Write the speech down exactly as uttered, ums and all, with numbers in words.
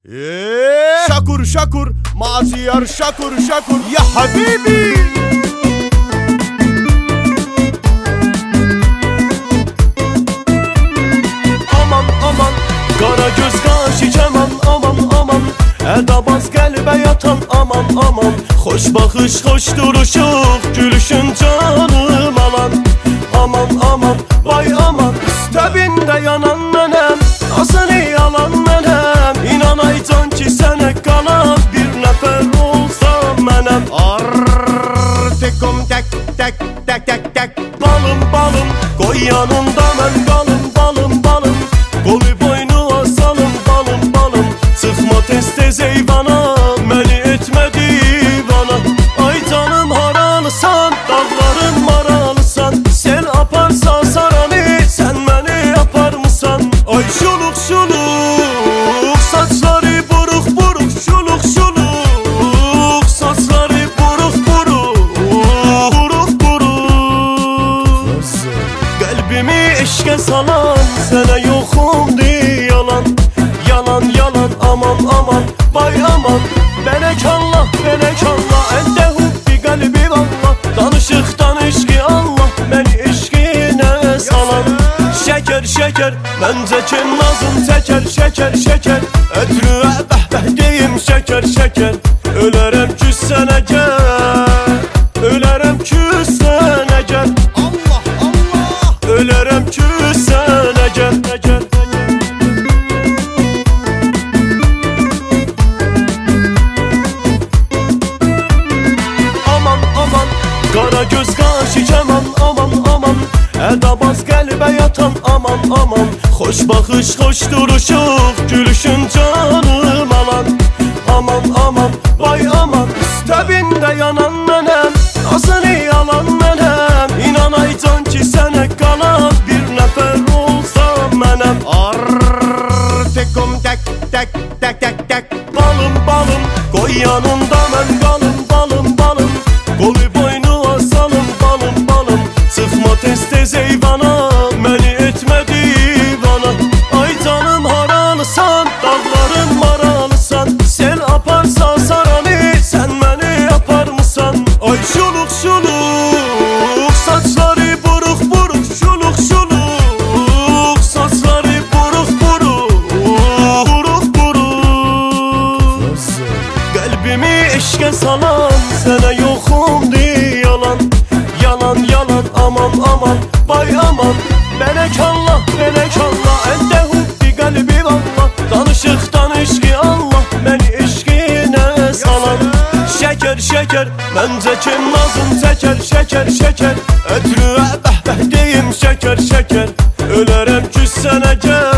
ايه شكر شكر معصير شكر شكر يا حبيبي. Aman aman kara göz kaşı ceman, aman aman Erdabaz qəlbə yatan, aman aman Xoş baxış, xoş duruşuq, gülüşün canım alan. Aman aman vay aman təbində yanan mənəm, nasıl yalan mənəm. İnanaycan ki sənə qalan bir nəfər olsam mənəm. Arrrr tekum tek tek tek tek tek balım balım qoy yanında mən qalım balım balım. Qolu boynu asalım balım balım Çıxma tez tez eyvana məni etmə divana. Ay canım haralısan dağların maralısan Sel aparsa saranı sen məni yapar mısan? Ay şuluq şuluq saçları buruk buruk şuluq şuluq saçları buruk buruk buruk buruk. Qəlbimi eşqə salan sənə yoxumdu yalan. Yalan yalan aman aman vay aman Melek Allah melek Allah ende hubbi qəlbi vallah. Danışıqdan eşqi Allah məni eşqinə salan. Şeker şeker məncə ki nazım çəkər şeker şeker Ötrüə bəh bəh deyim şeker şeker Ölərəm küssənə gəl, ölərəm küssənə gəl. Allah Allah ölərəm küssənə gəl. Kara göz kaşı ceman, aman aman Erdabaz qəlbə yatan, aman aman Xoş baxış, xoş duruşuq, gülüşün canım alan. Aman aman vay aman təbində yanan mənəm, nasıl yalan mənəm. İnanaycan ki sənə qalan bir nəfər olsam mənəm. Arrrr tekum tek tek tek tek tek balım balım qoy yanında mən qalım balım balım. Qolu boynu asalım balım balım Çıxma tez tez eyvana məni etmə divana. Ay canım haralısan dağların maralısan Sel aparsa saranı sen məni yapar mısan? Ay şuluq şuluq saçları buruk buruk şuluq şuluq saçları buruk buruk buruk buruk. Qəlbimi eşqə salan sənə yoxumdu yalan. Yalan yalan aman aman vay aman Melek Allah melek Allah ende hubbi qəlbi vallah. Danışıqdan eşqi Allah məni eşqinə salan. Şeker şeker məncə ki nazım çəkər şeker şeker Ötrüə bəh bəh deyim şeker şeker Ölərəm küssənə gəl,